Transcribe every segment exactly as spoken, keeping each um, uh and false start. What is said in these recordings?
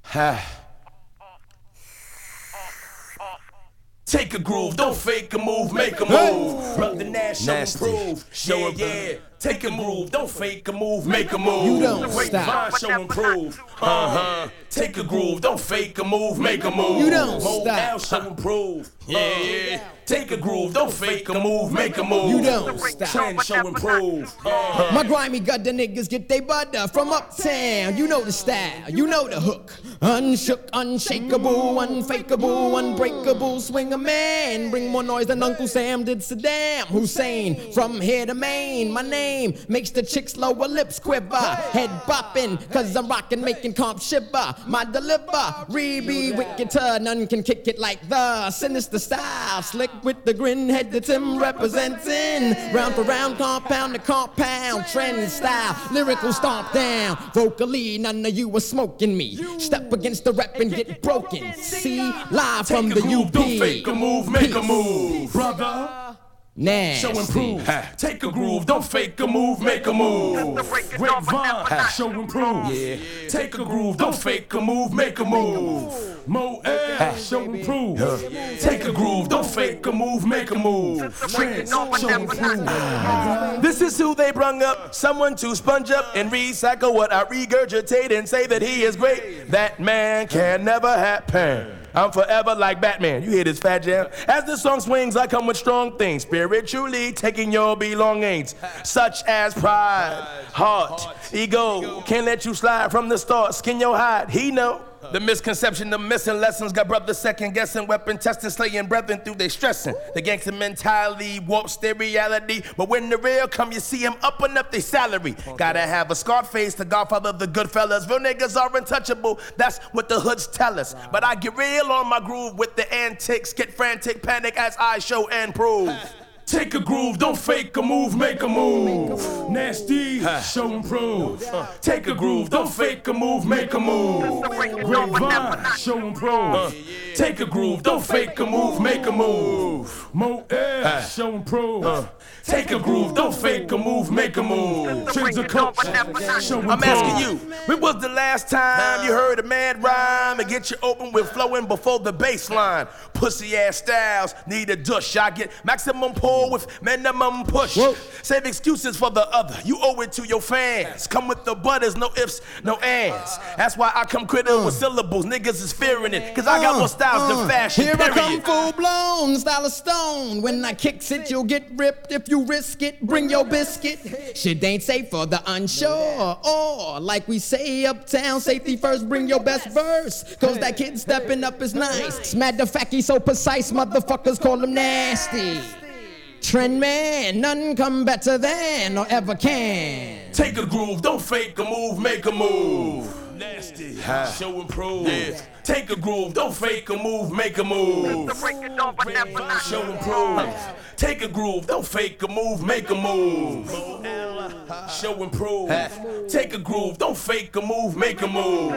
Take a groove, don't fake a move, make a move. Brother Nash, show and prove. Show yeah, yeah. Take a groove, don't fake a move, make a move. You don't Great stop. Vine, show and prove. Uh-huh. Take a groove, don't fake a move, make a move. You don't Mo stop. L, show and prove. Yeah, yeah. Take a groove, don't fake a move, make a move. You don't stop. Trend, show and prove. Uh-huh. My grimy gutter niggas get they butter from uptown. You know the style, you know the hook. Unshook, unshakable, unfakeable, unbreakable. Swing a man, bring more noise than Uncle Sam did Saddam Hussein. From here to Maine, my name makes the chicks lower lips quiver. Head bopping, cause I'm rockin', making comp shiver. My delivery be wicked, none can kick it like the sinister style. Slick with the grin, head to Tim representing. Round for round, compound to compound, trend style, lyrical stomp down. Vocally, none of you are smoking me. Step against the rep and get broken. See, live from Take a the groove, U P. don't fake a move, make a Peace. move. Brother. Nasty. Show and prove. Take a groove, don't fake a move, make a move. Great Vine, show and prove. Yeah. Take a groove, don't fake a move, make a move. Mo L, show and prove. Take a groove, don't fake a move, make a move. Trend, show and prove. This is who they brung up, someone to sponge up and recycle what I regurgitate and say that he is great. That man can never happen. I'm forever like Batman. You hear this fat jam? As the song swings, I come with strong things, spiritually taking your belongings, such as pride, heart, ego. Can't let you slide from the start. Skin your hide. He know. The misconception, the missing lessons got brothers second guessing, weapon testing, slaying brethren through they stressing. The gangster mentality warps their reality, but when the real come, you see him upping up their salary. Gotta have a scarred face, the godfather of the good fellas. Real niggas are untouchable, that's what the hoods tell us. But I get real on my groove with the antics, get frantic, panic as I show and prove. Take a groove, don't fake a move, make a move. Nasty, show and prove. Take a groove, don't fake a move, make a move. Great Vine, show and prove. Take a groove, don't fake a move, make a move. Mo L, show and prove. Take a groove, don't fake a move, make a move. Trends of culture, show and prove. I'm asking you, when was the last time you heard a mad rhyme and get you open with flowing before the bass line? Pussy ass styles need a douche. I get maximum pull with minimum push. Whoa. Save excuses for the other. You owe it to your fans. Come with the butters, no ifs, no ands. That's why I come critical with syllables. Niggas is fearing it, cause I got more styles than fashion. Here period. I come full blown, style of stone. When I kicks it, you'll get ripped if you risk it. Bring your biscuit. Shit ain't safe for the unsure. Or like we say uptown, safety first, bring your best verse. Cause that kid stepping up is nice. Smad the fact he's so precise, motherfuckers call him nasty. Trend man, none come better than or ever can. Take a groove, don't fake a move, make a move. Nasty, show and prove. Yeah. Take a groove, don't fake a move, make a move. Show and prove. Take a groove, don't fake a move, make a move. Show and prove. Take a groove, don't fake a move, make a move.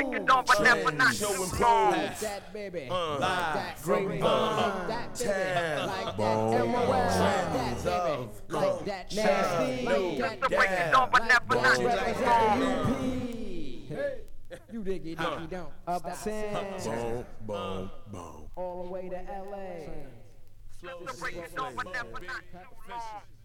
Show and prove. That baby, Uh, that from great, uh, that baby, town. like that M O L, that baby, like that nasty, like that represent the U P. You dig it, if you don't. Uptown, Boom, boom, boom. all the way to L A. Flow, flow, flow, flow.